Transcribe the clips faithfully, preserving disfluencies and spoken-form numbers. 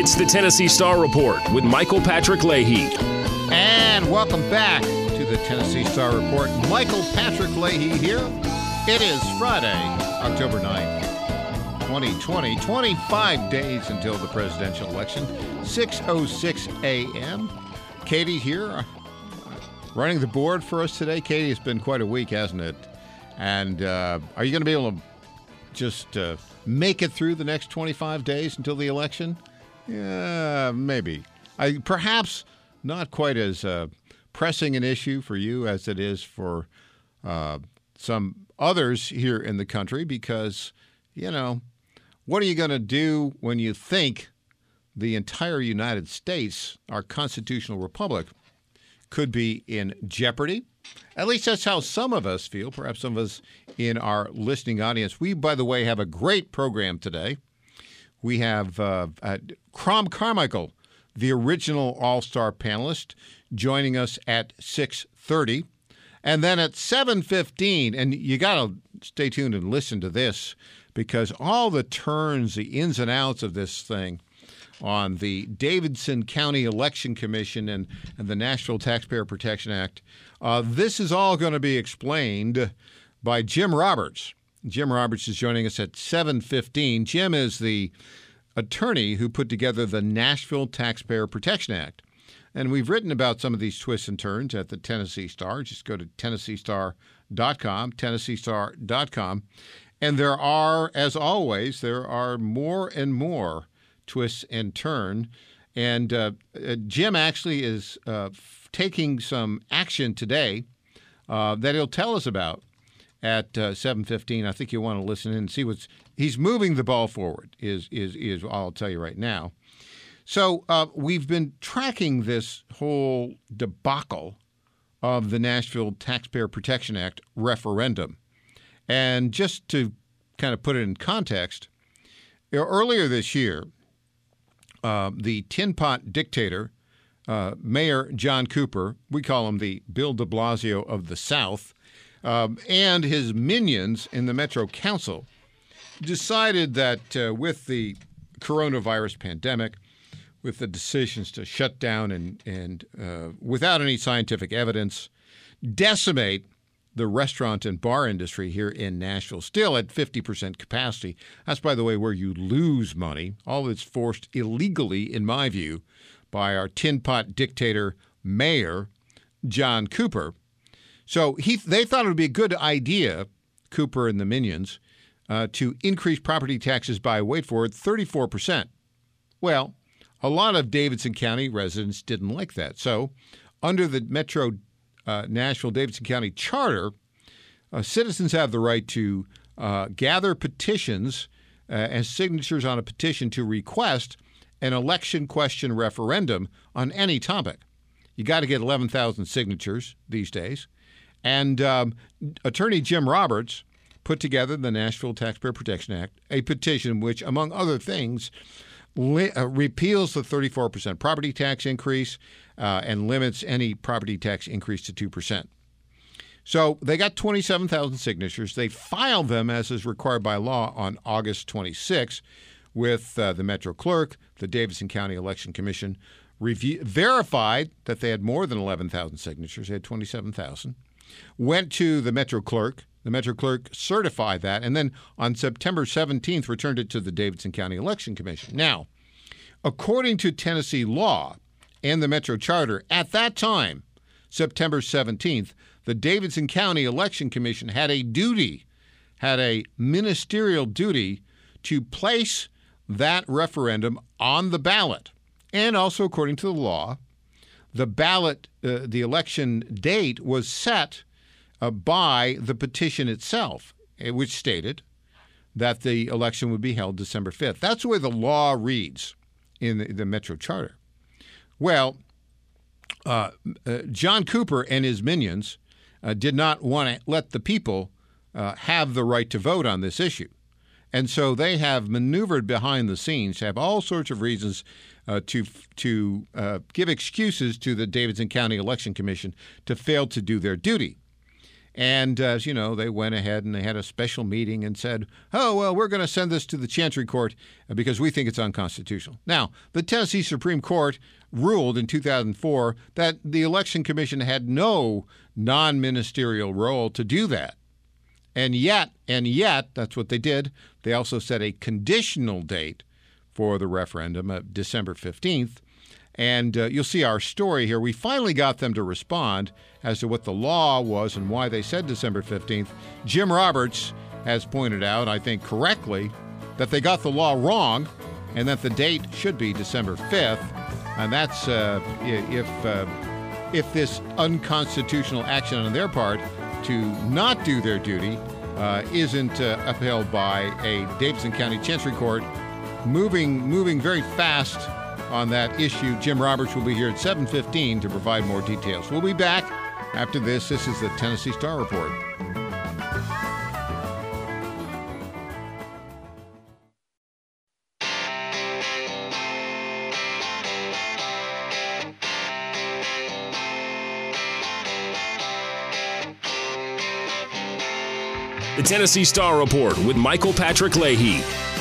It's the Tennessee Star Report with Michael Patrick Leahy. And welcome back to the Tennessee Star Report. Michael Patrick Leahy here. It is Friday, October ninth, twenty twenty. twenty-five days until the presidential election. six oh six a.m. Katie here, uh, running the board for us today. Katie, it's been quite a week, hasn't it? And uh, are you going to be able to just uh, make it through the next twenty-five days until the election? Yeah, maybe. I, perhaps not quite as uh, pressing an issue for you as it is for uh, some others here in the country because, you know, what are you going to do when you think the entire United States, our constitutional republic, could be in jeopardy? At least that's how some of us feel, perhaps some of us in our listening audience. We, by the way, have a great program today. We have uh, uh, Crom Carmichael, the original All-Star panelist, joining us at six thirty. And then at seven fifteen, and you got to stay tuned and listen to this because all the turns, the ins and outs of this thing on the Davidson County Election Commission and, and the National Taxpayer Protection Act, uh, this is all going to be explained by Jim Roberts. Jim Roberts is joining us at seven fifteen. Jim is the attorney who put together the Nashville Taxpayer Protection Act. And we've written about some of these twists and turns at the Tennessee Star. Just go to tennessee star dot com, tennessee star dot com. And there are, as always, there are more and more twists and turns. And uh, uh, Jim actually is uh, f- taking some action today uh, that he'll tell us about at uh, seven fifteen. I think you want to listen in and see what's he's moving the ball forward is is is I'll tell you right now. So uh, we've been tracking this whole debacle of the Nashville Taxpayer Protection Act referendum. And just to kind of put it in context, earlier this year, uh, the Tin Pot dictator, uh, Mayor John Cooper, we call him the Bill de Blasio of the South, um, and his minions in the Metro Council decided that uh, with the coronavirus pandemic, with the decisions to shut down and, and uh, without any scientific evidence, decimate the restaurant and bar industry here in Nashville, still at fifty percent capacity. That's, by the way, where you lose money. All that's forced illegally, in my view, by our tin pot dictator mayor, John Cooper. So he, they thought it would be a good idea, Cooper and the minions, uh, to increase property taxes by, wait for it, thirty-four percent. Well, a lot of Davidson County residents didn't like that. So under the Metro uh, Nashville Davidson County Charter, uh, citizens have the right to uh, gather petitions uh, and signatures on a petition to request an election question referendum on any topic. You got to get eleven thousand signatures these days. And um, Attorney Jim Roberts put together the Nashville Taxpayer Protection Act, a petition which, among other things, Li- uh, repeals the thirty-four percent property tax increase uh, and limits any property tax increase to two percent. So they got twenty-seven thousand signatures. They filed them, as is required by law, on August twenty-sixth with uh, the Metro Clerk. The Davidson County Election Commission review- verified that they had more than eleven thousand signatures. They had twenty-seven thousand. Went to the Metro Clerk. The Metro Clerk certified that, and then on September seventeenth returned it to the Davidson County Election Commission. Now, according to Tennessee law and the Metro Charter, at that time, September seventeenth, the Davidson County Election Commission had a duty, had a ministerial duty to place that referendum on the ballot. And also, according to the law, the ballot, uh, the election date was set Uh, by the petition itself, which stated that the election would be held December fifth. That's the way the law reads in the, the Metro Charter. Well, uh, uh, John Cooper and his minions uh, did not want to let the people uh, have the right to vote on this issue. And so they have maneuvered behind the scenes to have all sorts of reasons uh, to to uh, give excuses to the Davidson County Election Commission to fail to do their duty. And, uh, as you know, they went ahead and they had a special meeting and said, oh, well, we're going to send this to the Chancery Court because we think it's unconstitutional. Now, the Tennessee Supreme Court ruled in two thousand four that the Election Commission had no non-ministerial role to do that. And yet, and yet, that's what they did. They also set a conditional date for the referendum of December fifteenth. And uh, you'll see our story here. We finally got them to respond as to what the law was and why they said December fifteenth. Jim Roberts has pointed out, I think correctly, that they got the law wrong and that the date should be December fifth. And that's uh, if, uh, if this unconstitutional action on their part to not do their duty uh, isn't uh, upheld by a Davidson County Chancery Court moving, moving very fast on that issue. Jim Roberts will be here at seven fifteen to provide more details. We'll be back after this. This is the Tennessee Star Report. The Tennessee Star Report with Michael Patrick Leahy.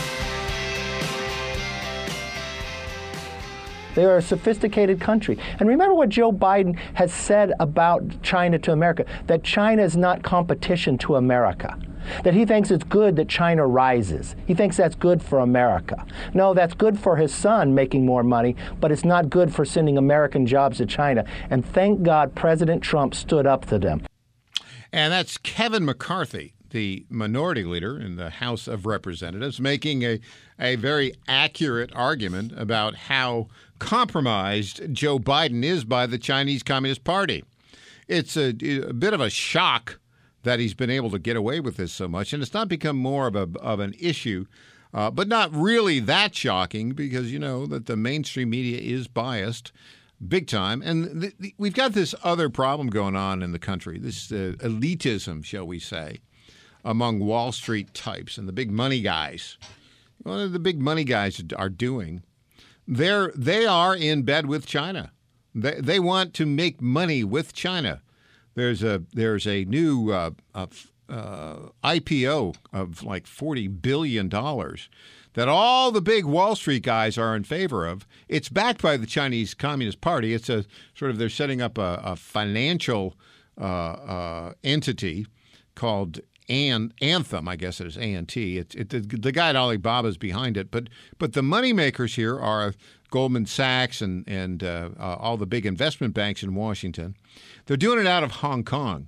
They are a sophisticated country. And remember what Joe Biden has said about China to America, that China is not competition to America, that he thinks it's good that China rises. He thinks that's good for America. No, that's good for his son making more money, but it's not good for sending American jobs to China. And thank God President Trump stood up to them. And that's Kevin McCarthy, the minority leader in the House of Representatives, making a, a very accurate argument about how compromised Joe Biden is by the Chinese Communist Party. It's a, a bit of a shock that he's been able to get away with this so much, and it's not become more of a of an issue, uh, but not really that shocking because, you know, that the mainstream media is biased big time. And th- th- we've got this other problem going on in the country, this uh, elitism, shall we say, among Wall Street types and the big money guys. What the big money guys are doing, they're, they are in bed with China. They, they want to make money with China. There's a there's a new uh, uh, uh, I P O of like forty billion dollars that all the big Wall Street guys are in favor of. It's backed by the Chinese Communist Party. It's a sort of, they're setting up a, a financial uh, uh, entity called An- Anthem, I guess it is, A N T. It's it, the, the guy at Alibaba is behind it. But but the money makers here are Goldman Sachs and, and uh, uh, all the big investment banks in Washington. They're doing it out of Hong Kong.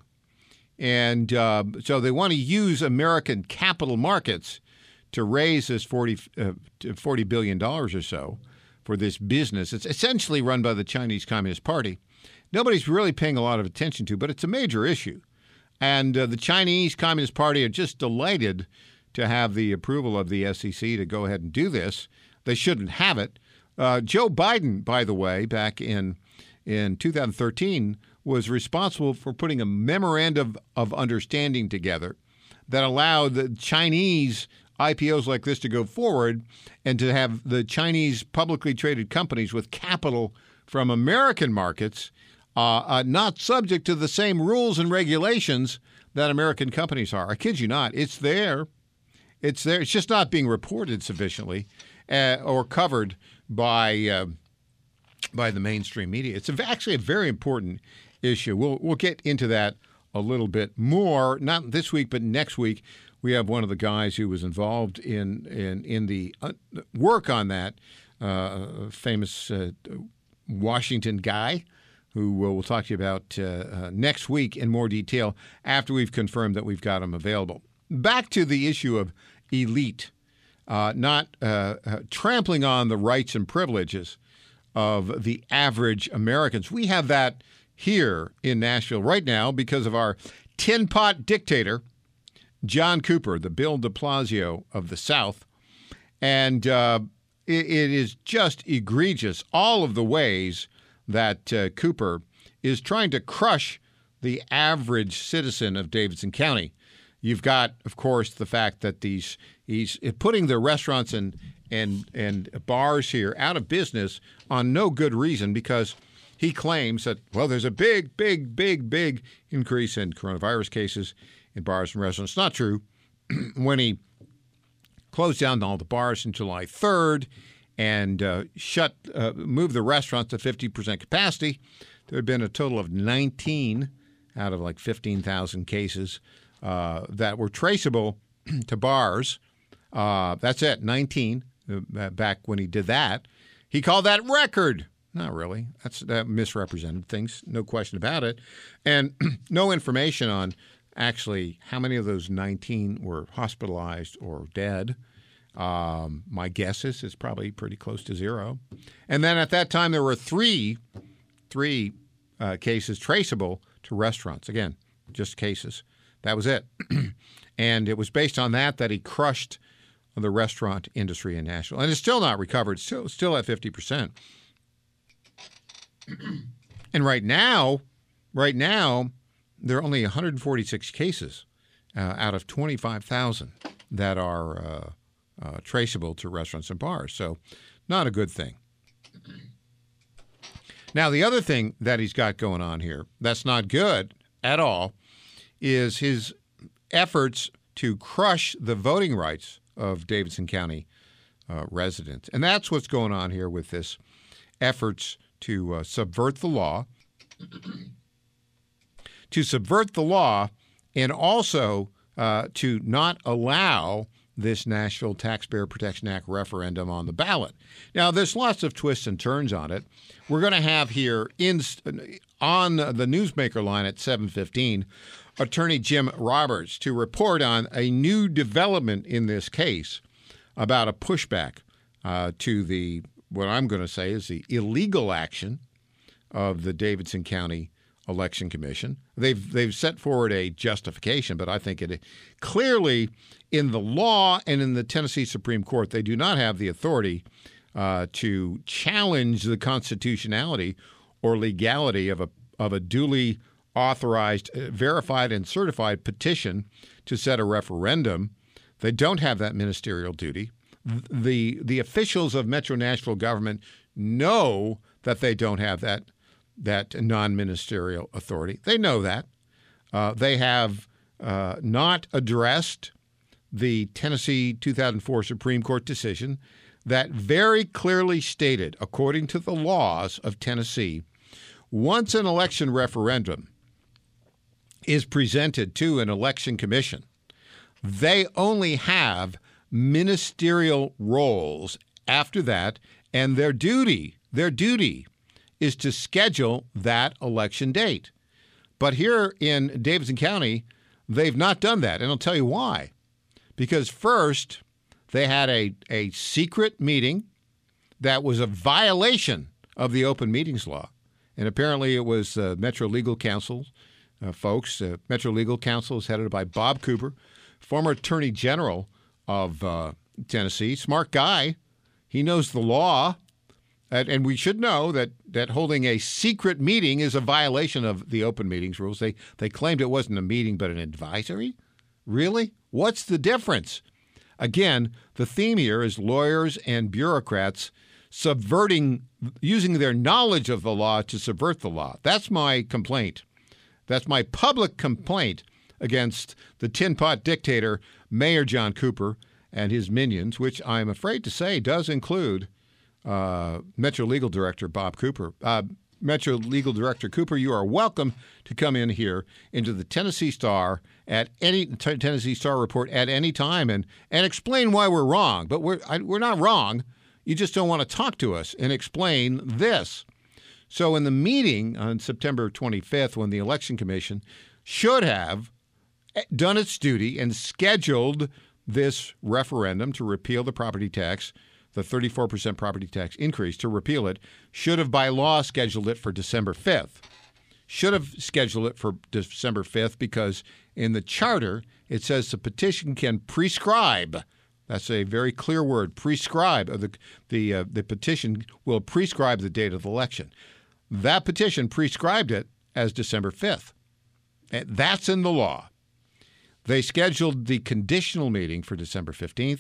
And uh, so they want to use American capital markets to raise this forty, uh, forty billion dollars or so for this business. It's essentially run by the Chinese Communist Party. Nobody's really paying a lot of attention to, but it's a major issue. And uh, the Chinese Communist Party are just delighted to have the approval of the S E C to go ahead and do this. They shouldn't have it. Uh, Joe Biden, by the way, back in in two thousand thirteen, was responsible for putting a memorandum of understanding together that allowed the Chinese I P Os like this to go forward and to have the Chinese publicly traded companies with capital from American markets uh, uh, not subject to the same rules and regulations that American companies are. I kid you not. It's there. It's there. It's just not being reported sufficiently uh, or covered by uh, by the mainstream media. It's actually a very important issue. We'll we'll get into that a little bit more, not this week, but next week. We have one of the guys who was involved in in in the uh, work on that, uh, famous uh, Washington guy, who we'll talk to you about uh, uh, next week in more detail after we've confirmed that we've got him available. Back to the issue of elite, uh, not uh, uh, trampling on the rights and privileges of the average Americans. We have that here in Nashville right now because of our tin pot dictator, John Cooper, the Bill de Blasio of the South. And uh, it, it is just egregious, all of the ways that uh, Cooper is trying to crush the average citizen of Davidson County. You've got, of course, the fact that these he's putting the restaurants and and and bars here out of business on no good reason because he claims that, well, there's a big, big, big, big increase in coronavirus cases in bars and restaurants. It's not true. When he closed down all the bars on July third and uh, shut, uh, moved the restaurants to fifty percent capacity, there had been a total of nineteen out of like fifteen thousand cases uh, that were traceable to bars. Uh, that's it, nineteen uh, back when he did that. He called that record. Not really. That's that misrepresented things, no question about it. And no information on actually how many of those nineteen were hospitalized or dead. Um, my guess is it's probably pretty close to zero. And then at that time, there were three, three uh, cases traceable to restaurants. Again, just cases. That was it. And it was based on that that he crushed the restaurant industry in Nashville. And it's still not recovered, still, still at fifty percent. And right now, right now, there are only one hundred forty-six cases uh, out of twenty-five thousand that are uh, uh, traceable to restaurants and bars. So not a good thing. Now, the other thing that he's got going on here that's not good at all is his efforts to crush the voting rights of Davidson County uh, residents. And that's what's going on here with this efforts to uh, subvert the law, to subvert the law, and also uh, to not allow this Nashville Taxpayer Protection Act referendum on the ballot. Now, there's lots of twists and turns on it. We're going to have here in on the Newsmaker line at seven fifteen, Attorney Jim Roberts to report on a new development in this case about a pushback uh, to the what I'm going to say is the illegal action of the Davidson County Election Commission. They've they've set forward a justification, but I think it clearly in the law and in the Tennessee Supreme Court, they do not have the authority uh, to challenge the constitutionality or legality of a of a duly authorized, verified, and certified petition to set a referendum. They don't have that ministerial duty. The the officials of Metro Nashville government know that they don't have that that non-ministerial authority. They know that. Uh, they have uh, not addressed the Tennessee two thousand four Supreme Court decision that very clearly stated, according to the laws of Tennessee, once an election referendum is presented to an election commission, they only have ministerial roles after that, and their duty, their duty is to schedule that election date. But here in Davidson County, they've not done that, and I'll tell you why. Because first, they had a, a secret meeting that was a violation of the open meetings law, and apparently it was uh, Metro Legal Counsel uh, folks. Uh, Metro Legal Counsel is headed by Bob Cooper, former Attorney General of uh, Tennessee, smart guy. He knows the law, and, and we should know that that holding a secret meeting is a violation of the open meetings rules. They they claimed it wasn't a meeting but an advisory. Really? What's the difference? Again, the theme here is lawyers and bureaucrats subverting, using their knowledge of the law to subvert the law. That's my complaint. That's my public complaint against the tin pot dictator, Mayor John Cooper, and his minions, which I'm afraid to say does include uh, Metro Legal Director Bob Cooper. Uh, Metro Legal Director Cooper, you are welcome to come in here into the Tennessee Star at any t- Tennessee Star Report at any time and and explain why we're wrong. But we're I, we're not wrong. You just don't want to talk to us and explain this. So in the meeting on September twenty-fifth, when the Election Commission should have done its duty and scheduled this referendum to repeal the property tax, the thirty-four percent property tax increase, to repeal it, should have by law scheduled it for December fifth. Should have scheduled it for December fifth because in the charter it says the petition can prescribe. That's a very clear word, prescribe. The the uh, the petition will prescribe the date of the election. That petition prescribed it as December fifth. And that's in the law. They scheduled the conditional meeting for December fifteenth,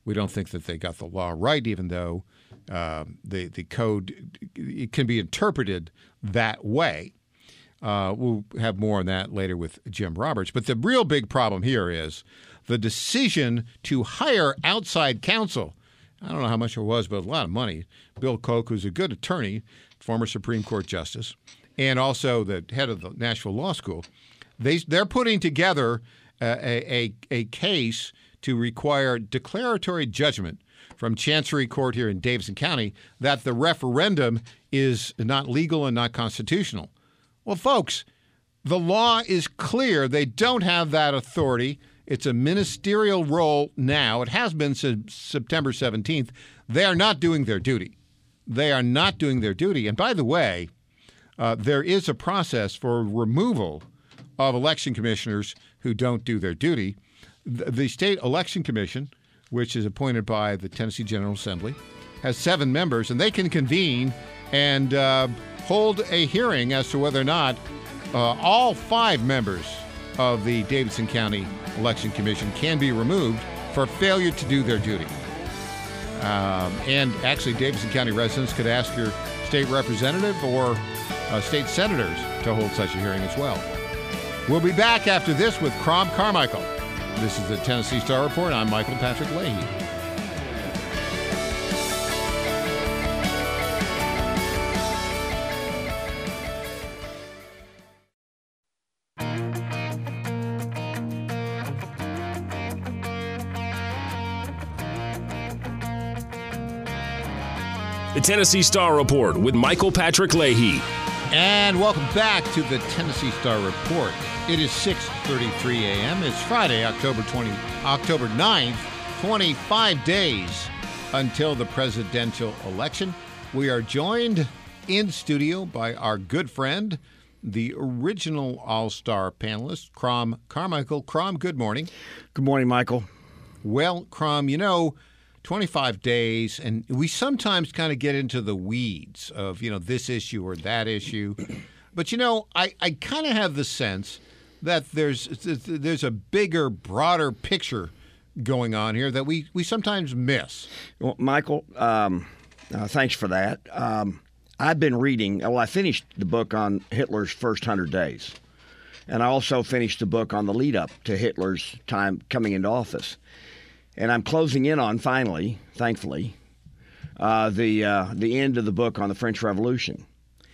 We don't think that they got the law right, even though uh, the the code it can be interpreted that way. Uh, we'll have more on that later with Jim Roberts. But the real big problem here is the decision to hire outside counsel. I don't know how much it was, but a lot of money. Bill Koch, who's a good attorney, former Supreme Court justice, and also the head of the Nashville Law School, they, they're putting together a, a, a case to require declaratory judgment from Chancery Court here in Davidson County that the referendum is not legal and not constitutional. Well, folks, the law is clear. They don't have that authority. It's a ministerial role now. It has been since September seventeenth. They are not doing their duty. They are not doing their duty. And by the way, uh, there is a process for removal of election commissioners who don't do their duty. The, the State Election Commission, which is appointed by the Tennessee General Assembly, has seven members, and they can convene and uh, hold a hearing as to whether or not uh, all five members of the Davidson County Election Commission can be removed for failure to do their duty. Um, and actually, Davidson County residents could ask your state representative or uh, state senators to hold such a hearing as well. We'll be back after this with Crom Carmichael. This is the Tennessee Star Report. I'm Michael Patrick Leahy. The Tennessee Star Report with Michael Patrick Leahy. And welcome back to the Tennessee Star Report. It is six thirty-three a.m. It's Friday, October twentieth, October ninth, twenty-five days until the presidential election. We are joined in studio by our good friend, the original All-Star panelist, Crom Carmichael. Crom, good morning. Good morning, Michael. Well, Crom, you know, twenty-five days, and we sometimes kind of get into the weeds of, you know, this issue or that issue. But, you know, I, I kind of have the sense that there's there's a bigger, broader picture going on here that we, we sometimes miss. Well, Michael, um, uh, thanks for that. Um, I've been reading, well, I finished the book on Hitler's first hundred days. And I also finished the book on the lead-up to Hitler's time coming into office. And I'm closing in on, finally, thankfully, uh, the uh, the end of the book on the French Revolution.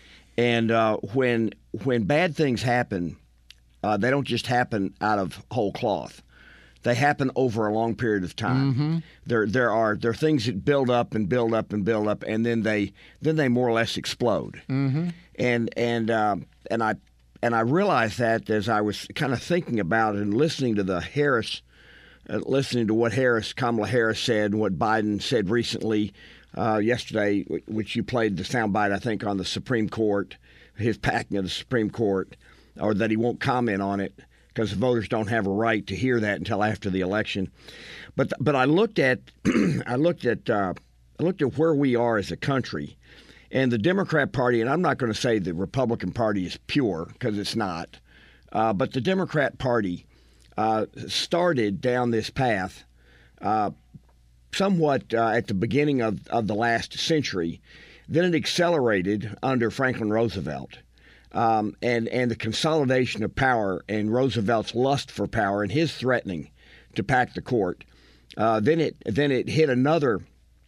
And uh, when when bad things happen, uh, they don't just happen out of whole cloth. They happen over a long period of time. Mm-hmm. There there are there are things that build up and build up and build up, and then they then they more or less explode. Mm-hmm. And and um, and I and I realized that as I was kind of thinking about it and listening to the Harris. Uh, listening to what Harris, Kamala Harris said, and what Biden said recently, uh, yesterday, which you played the soundbite, I think, on the Supreme Court, his packing of the Supreme Court, or that he won't comment on it because the voters don't have a right to hear that until after the election. But but I looked at I looked at uh, I looked at where we are as a country, and the Democrat Party, and I'm not going to say the Republican Party is pure because it's not, uh, but the Democrat Party. Uh, started down this path uh, somewhat uh, at the beginning of, of the last century. Then it accelerated under Franklin Roosevelt. Um, and, and the consolidation of power and Roosevelt's lust for power and his threatening to pack the court. Uh, then it then it hit another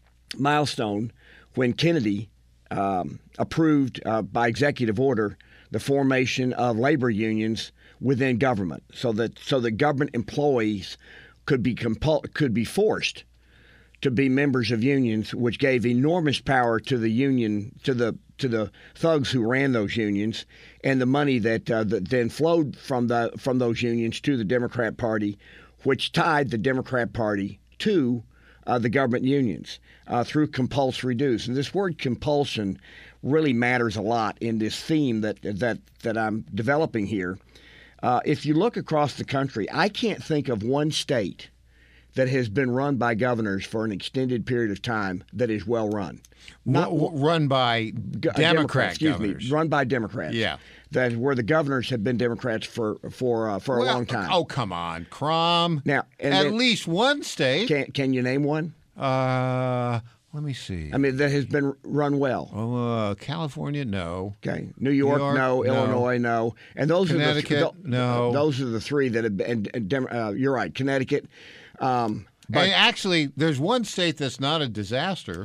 milestone when Kennedy um, approved uh, by executive order the formation of labor unions within government, so that so that government employees could be compul- could be forced to be members of unions, which gave enormous power to the union to the to the thugs who ran those unions, and the money that uh, that then flowed from the from those unions to the Democrat Party, which tied the Democrat Party to uh, the government unions uh, through compulsory dues. And this word compulsion really matters a lot in this theme that that that I'm developing here. Uh, if you look across the country, I can't think of one state that has been run by governors for an extended period of time that is well run. Not w- run by Democrat, Democrat excuse governors. me, run by Democrats. Yeah. That where the governors have been Democrats for for uh, for a Well, long time. Oh, come on, Crom. Now, and at then- least one state. Can can you name one? Uh, let me see. I mean, that has been run well. Oh, uh, California, no. Okay, New York, York, no. no. Illinois, no. And those Connecticut, are the th- no. Those are the three that have been. And, Dem- uh, you're right, Connecticut. Um, but And actually, there's one state that's not a disaster,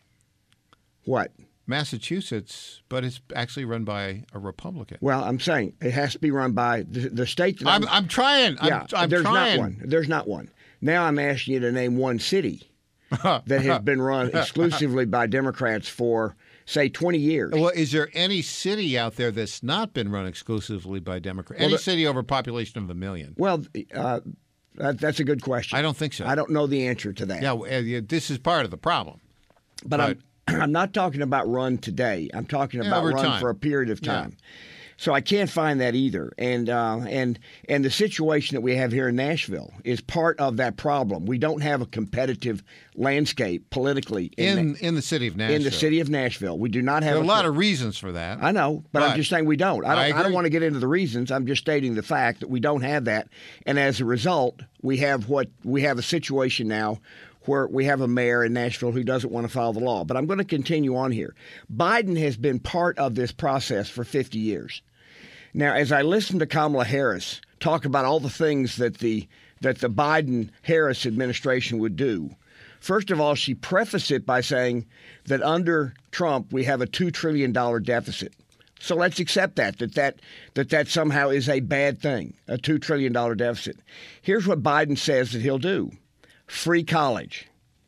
what? Massachusetts, but it's actually run by a Republican. Well, I'm saying it has to be run by the, the state. That I'm, I'm trying. yeah, I'm, I'm there's trying. not one. There's not one. Now I'm asking you to name one city that has been run exclusively by Democrats for, say, twenty years. Well, is there any city out there that's not been run exclusively by Democrats? Well, Any the- city over a population of a million? Well, uh, that, that's a good question. I don't think so. I don't know the answer to that. Yeah, well, uh, yeah, this is part of the problem. But, but- I'm I'm not talking about run today. I'm talking Yeah, about over run time. for a period of Yeah. time. So I can't find that either. And uh, and and the situation that we have here in Nashville is part of that problem. We don't have a competitive landscape politically in In Na- in the city of Nashville. in the city of Nashville. We do not have There are a a lot of reasons for that. I know, but, I'm But just saying we don't. I don't. I I, don't agree. want to get into the reasons. I'm just stating the fact that we don't have that, and as a result, we have what we have a situation now where we have a mayor in Nashville who doesn't want to follow the law. But I'm going to continue on here. Biden has been part of this process for fifty years. Now, as I listen to Kamala Harris talk about all the things that the that the Biden-Harris administration would do, first of all, she prefaced it by saying that under Trump we have a two trillion dollars deficit. So let's accept that, that that that that somehow is a bad thing, a two trillion dollars deficit. Here's what Biden says that he'll do. Free college,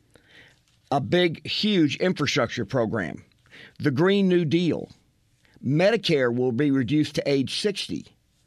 a big, huge infrastructure program, the Green New Deal, Medicare will be reduced to age sixty,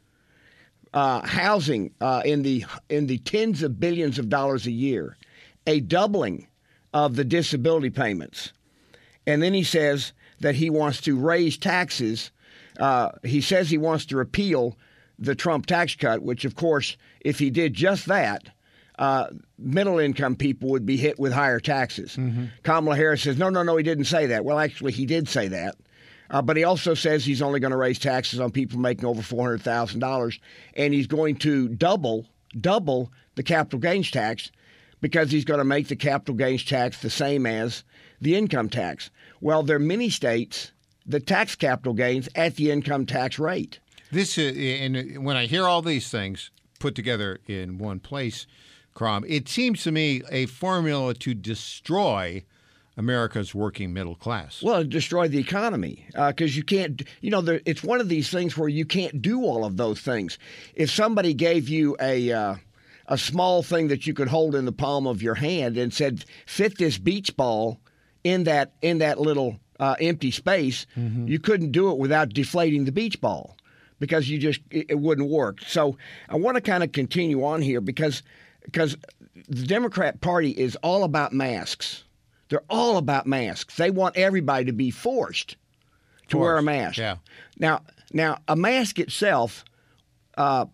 uh, housing uh, in the in the tens of billions of dollars a year, a doubling of the disability payments, and then he says that he wants to raise taxes. Uh, he says he wants to repeal the Trump tax cut, which, of course, if he did just that, Uh, middle-income people would be hit with higher taxes. Mm-hmm. Kamala Harris says, no, no, no, he didn't say that. Well, actually, he did say that. Uh, but he also says he's only going to raise taxes on people making over four hundred thousand dollars, and he's going to double, double the capital gains tax because he's going to make the capital gains tax the same as the income tax. Well, there are many states that tax capital gains at the income tax rate. This is, and when I hear all these things put together in one place, Crom, it seems to me a formula to destroy America's working middle class. Well, it destroyed the economy because uh, you can't, you know, there, it's one of these things where you can't do all of those things. If somebody gave you a uh, a small thing that you could hold in the palm of your hand and said, fit this beach ball in that in that little uh, empty space, mm-hmm. you couldn't do it without deflating the beach ball because you just it, it wouldn't work. So I want to kind of continue on here because. Because the Democrat Party is all about masks. They're all about masks. They want everybody to be forced to Forced. wear a mask. Yeah. Now, now a mask itself, uh,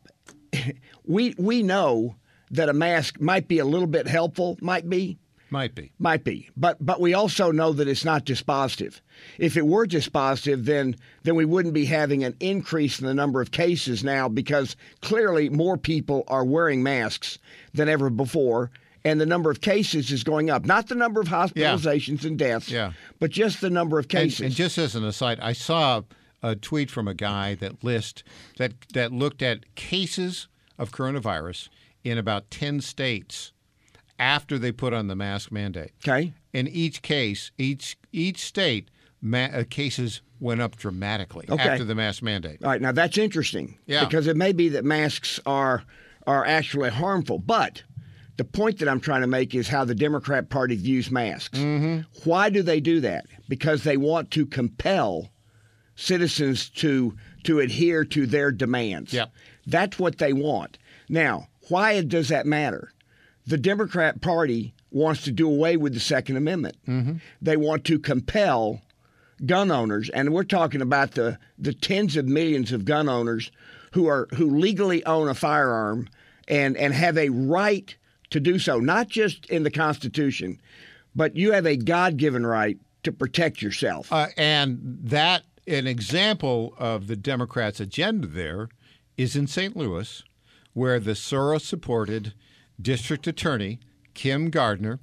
we we know that a mask might be a little bit helpful. Might be. Might be. Might be. But but we also know that it's not dispositive. If it were dispositive, then then we wouldn't be having an increase in the number of cases now because clearly more people are wearing masks than ever before, and the number of cases is going up. Not the number of hospitalizations yeah. and deaths, yeah. but just the number of cases. And, and just as an aside, I saw a tweet from a guy that list that that looked at cases of coronavirus in about ten states after they put on the mask mandate. Okay. In each case, each each state, ma- uh, cases went up dramatically okay. after the mask mandate. All right, now that's interesting. Yeah. Because it may be that masks are are actually harmful, but the point that I'm trying to make is how the Democrat Party views masks. Mm-hmm. Why do they do that? Because they want to compel citizens to to adhere to their demands. Yep. That's what they want. Now, why does that matter? The Democrat Party wants to do away with the Second Amendment. Mm-hmm. They want to compel gun owners, and we're talking about the, the tens of millions of gun owners who are who legally own a firearm and, and have a right to do so, not just in the Constitution, but you have a God-given right to protect yourself. Uh, and that, an example of the Democrats' agenda there is in Saint Louis, where the Soros-supported district attorney, Kim Gardner,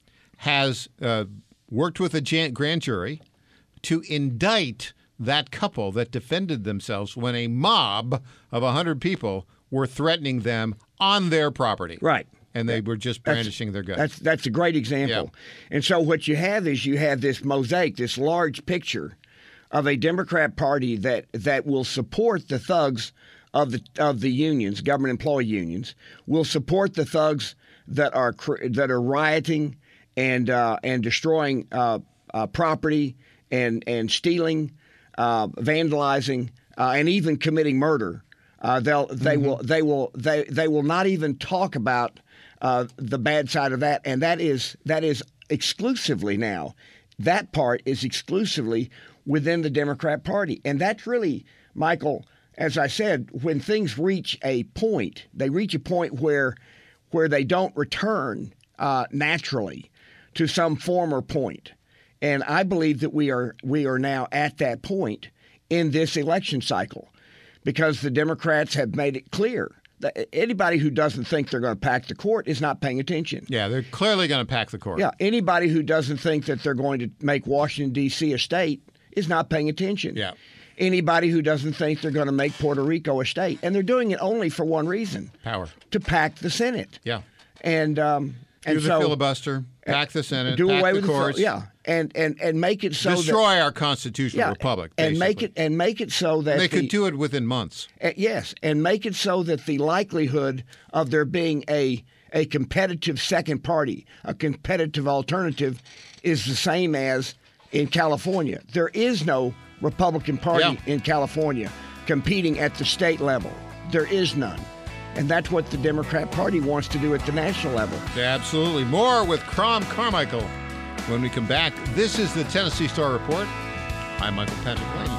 has uh, worked with a grand jury to indict that couple that defended themselves when a mob of one hundred people were threatening them on their property. Right. And they were just brandishing that's, their guns. That's that's a great example. Yeah. And so what you have is you have this mosaic, this large picture of a Democrat Party that, that will support the thugs of the of the unions, government employee unions, will support the thugs that are that are rioting and uh, and destroying uh, uh, property and and stealing, uh, vandalizing, uh, and even committing murder. Uh, they'll they mm-hmm. will they will they they will not even talk about uh, the bad side of that, and that is that is exclusively now. That part is exclusively within the Democrat Party, and that's really, Michael, as I said, when things reach a point, they reach a point where where they don't return uh, naturally to some former point, and I believe that we are we are now at that point in this election cycle. Because the Democrats have made it clear that anybody who doesn't think they're going to pack the court is not paying attention. Yeah, they're clearly going to pack the court. Yeah, anybody who doesn't think that they're going to make Washington, D C a state is not paying attention. Yeah. Anybody who doesn't think they're going to make Puerto Rico a state. And they're doing it only for one reason. Power. To pack the Senate. Yeah. And um, and do the so, filibuster, pack the Senate, do pack away the with courts. The, yeah. And, and and make it so destroy that, our constitutional yeah, republic, and basically. make it and make it so that and they the, could do it within months. Uh, yes, and make it so that the likelihood of there being a a competitive second party, a competitive alternative, is the same as in California. There is no Republican Party yeah. in California competing at the state level. There is none. And that's what the Democrat Party wants to do at the national level. Absolutely. More with Crom Carmichael when we come back. This is the Tennessee Star Report. I'm Michael Patrick Leahy.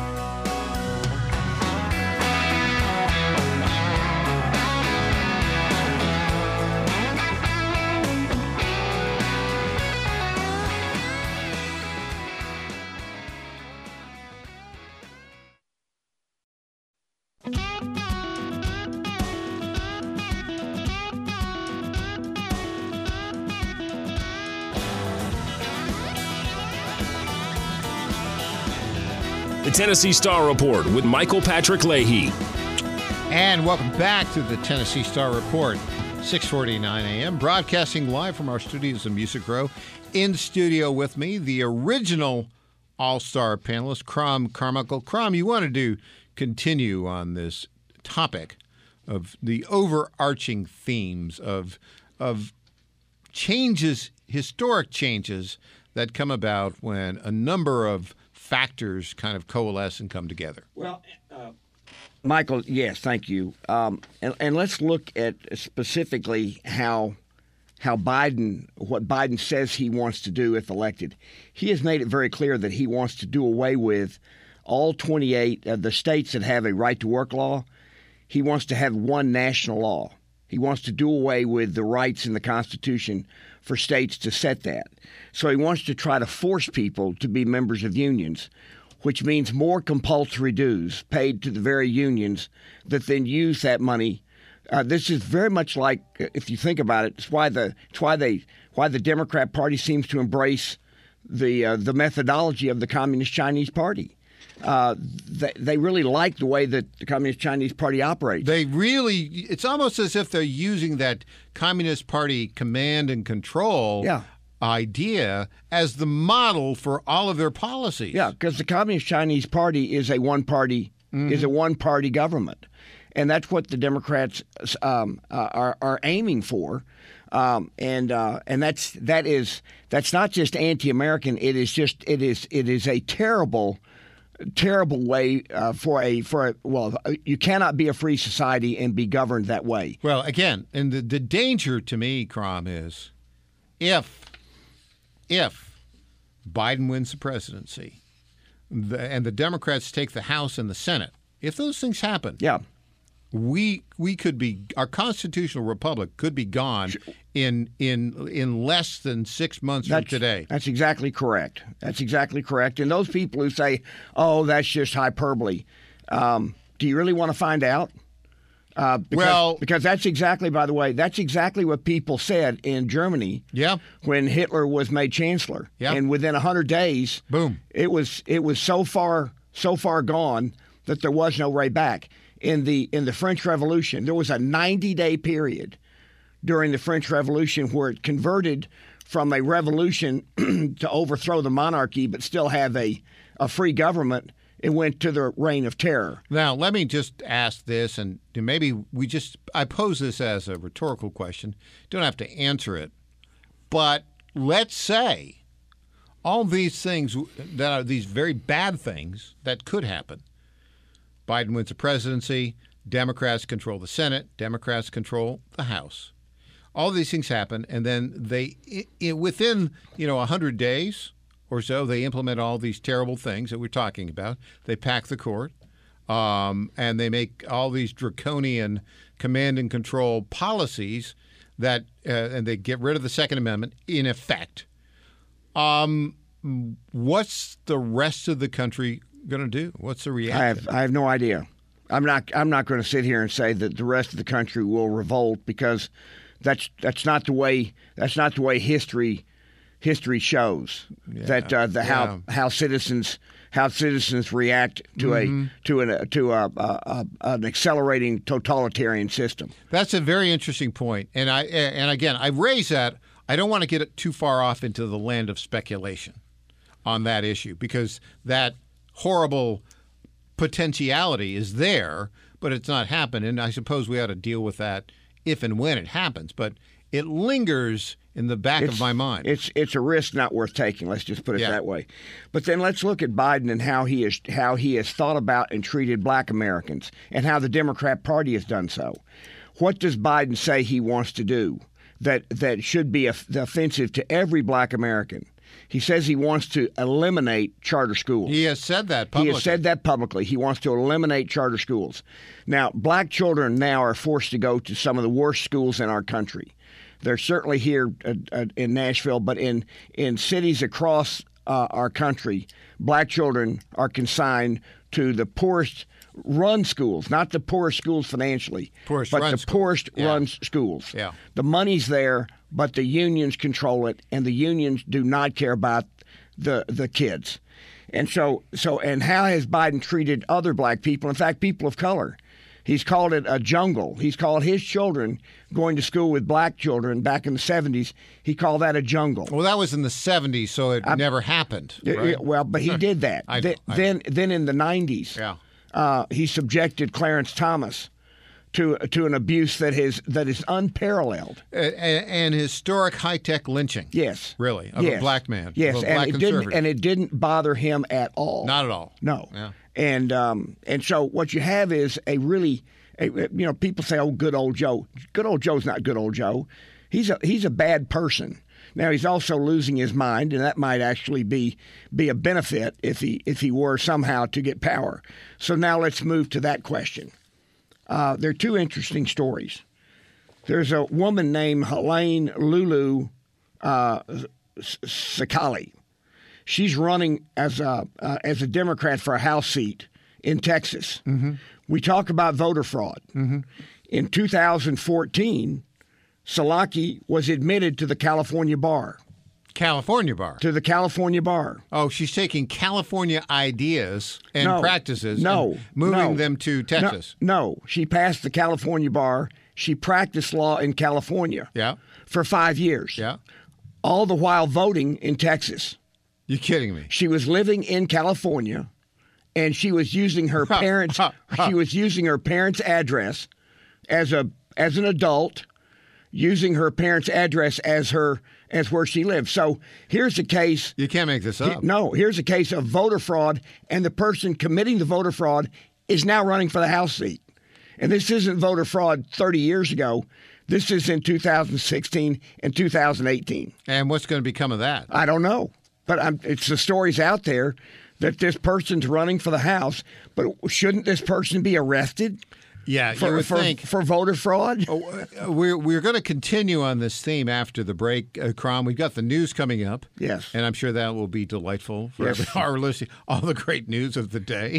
The Tennessee Star Report with Michael Patrick Leahy. And welcome back to the Tennessee Star Report, six forty-nine a.m., broadcasting live from our studios in Music Row. In studio with me, the original all-star panelist, Crom Carmichael. Crom, you wanted to continue on this topic of the overarching themes of of changes, historic changes that come about when a number of factors kind of coalesce and come together. Well, uh, Michael, yes, thank you. Um, and, and let's look at specifically how how Biden, what Biden says he wants to do if elected. He has made it very clear that he wants to do away with all twenty-eight of the states that have a right-to-work law. He wants to have one national law. He wants to do away with the rights in the Constitution for states to set that. So he wants to try to force people to be members of unions, which means more compulsory dues paid to the very unions that then use that money. Uh, this is very much like, if you think about it, it's why the it's why they why the Democrat Party seems to embrace the uh, the methodology of the Communist Chinese Party. Uh, they, they really like the way that the Communist Chinese Party operates. They really, it's almost as if they're using that Communist Party command and control yeah. idea as the model for all of their policies. Yeah, because the Communist Chinese Party is a one-party mm-hmm. is a one-party government, and that's what the Democrats um, uh, are are aiming for. Um, and uh, and that's that is that's not just anti-American. It is just it is it is a terrible. Terrible way uh, for a for a, well, you cannot be a free society and be governed that way. Well, again, and the, the danger to me, Crom, is if if Biden wins the presidency the, and the Democrats take the House and the Senate, if those things happen, yeah, we we could be our constitutional republic could be gone in in in less than six months that's, from today. That's exactly correct. That's exactly correct. And those people who say, "Oh, that's just hyperbole," um, do you really want to find out? Uh, because, well, because that's exactly, by the way, that's exactly what people said in Germany. Yeah. When Hitler was made chancellor. Yeah. And within a hundred days, boom, it was it was so far so far gone that there was no way back. In the in the French Revolution, there was a ninety-day period during the French Revolution where it converted from a revolution to overthrow the monarchy but still have a, a free government. It went to the reign of terror. Now, let me just ask this, and maybe we just – I pose this as a rhetorical question. Don't have to answer it. But let's say all these things that are these very bad things that could happen. Biden wins the presidency. Democrats control the Senate. Democrats control the House. All these things happen, and then they it, it, within you know one hundred days or so, they implement all these terrible things that we're talking about. They pack the court, um, and they make all these draconian command and control policies that, uh, and they get rid of the Second Amendment in effect. Um, what's the rest of the country going to do? What's the reaction? I have I have no idea. I'm not I'm not going to sit here and say that the rest of the country will revolt because that's that's not the way that's not the way history history shows yeah. that uh, the how yeah. how citizens how citizens react to mm-hmm. a to an to a, a, a an accelerating totalitarian system. That's a very interesting point, and I and again I raise that. I don't want to get it too far off into the land of speculation on that issue because that horrible potentiality is there, but it's not happened. And I suppose we ought to deal with that if and when it happens. But it lingers in the back it's, of my mind. It's it's a risk not worth taking. Let's just put it yeah. that way. But then let's look at Biden and how he is how he has thought about and treated Black Americans and how the Democrat Party has done so. What does Biden say he wants to do that that should be offensive to every Black American? He says he wants to eliminate charter schools. He has said that publicly. He has said that publicly. He wants to eliminate charter schools. Now, Black children now are forced to go to some of the worst schools in our country. They're certainly here uh, uh, in Nashville, but in, in cities across uh, our country, Black children are consigned to the poorest run schools, not the poorest schools financially, poorest but run the school. poorest yeah. run schools. Yeah. The money's there, but the unions control it, and the unions do not care about the the kids. And so, so, and how has Biden treated other Black people? In fact, people of color. He's called it a jungle. He's called his children going to school with Black children back in the seventies. He called that a jungle. Well, that was in the seventies, so it I, never happened. Right? Well, but he did that. I, Th- I, then, then in the nineties, yeah. uh, he subjected Clarence Thomas to to an abuse that is that is unparalleled. And, and historic high-tech lynching. Yes. Really, of yes. a Black man. Yes, of a and Black it conservative. didn't and it didn't bother him at all. Not at all. No. Yeah. And um, and so what you have is a really, a, you know, people say, "Oh, good old Joe." Good old Joe's not good old Joe. He's a he's a bad person. Now he's also losing his mind, and that might actually be be a benefit if he if he were somehow to get power. So now let's move to that question. Uh, there are two interesting stories. There's a woman named Helene Lulu uh, Sakali. She's running as a uh, as a Democrat for a House seat in Texas. Mm-hmm. We talk about voter fraud. Mm-hmm. In two thousand fourteen, Salaki was admitted to the California bar. California bar? To the California bar. Oh, she's taking California ideas and no, practices no, and moving no, them to Texas. No, no, she passed the California bar. She practiced law in California yeah. for five years. Yeah. All the while voting in Texas. You're kidding me. She was living in California, and she was using her parents' she was using her parents' address as a as an adult, using her parents' address as her as where she lived. So here's a case. You can't make this up. No, here's a case of voter fraud, and the person committing the voter fraud is now running for the House seat. And this isn't voter fraud thirty years ago. This is in two thousand sixteen and two thousand eighteen. And what's going to become of that? I don't know. But I'm, it's the stories out there that this person's running for the House. But shouldn't this person be arrested? Yeah, for, you would for, think. for voter fraud. Oh, we're we're going to continue on this theme after the break, uh, Crom. We've got the news coming up. Yes. And I'm sure that will be delightful for Yes. every, our listeners. All the great news of the day.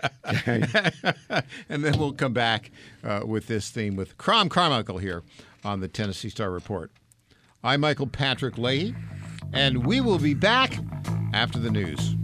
And then we'll come back uh, with this theme with Crom Carmichael here on the Tennessee Star Report. I'm Michael Patrick Leahy, and we will be back after the news.